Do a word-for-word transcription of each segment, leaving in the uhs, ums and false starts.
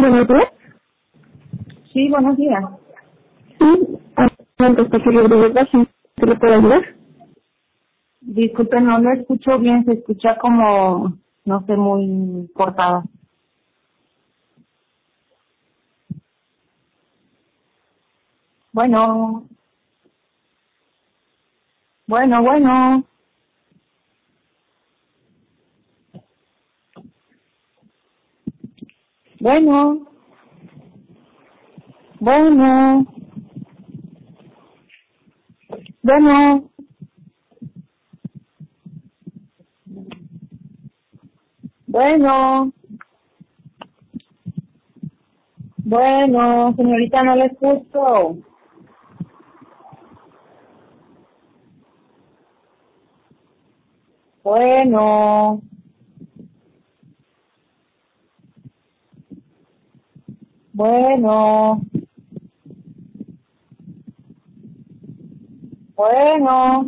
buenos días. Sí, buenos días. Sí, antes de que le diga, ¿te le puedo ayudar? Disculpe, no lo escucho bien, se escucha como, no sé, muy cortado. Bueno, bueno, bueno, bueno, bueno, bueno, bueno, bueno, señorita, no la escucho. Bueno, bueno, bueno,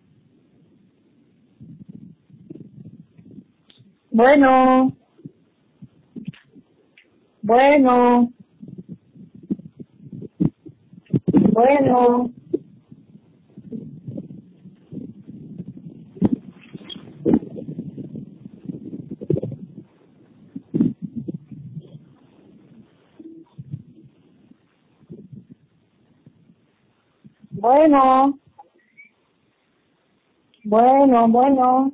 bueno, bueno, bueno, bueno, bueno, bueno,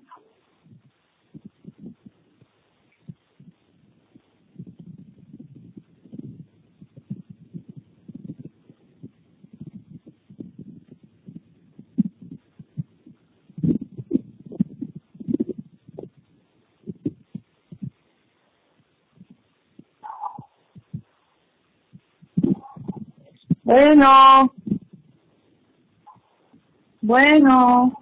bueno, bueno,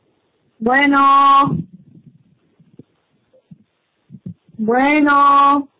bueno, bueno.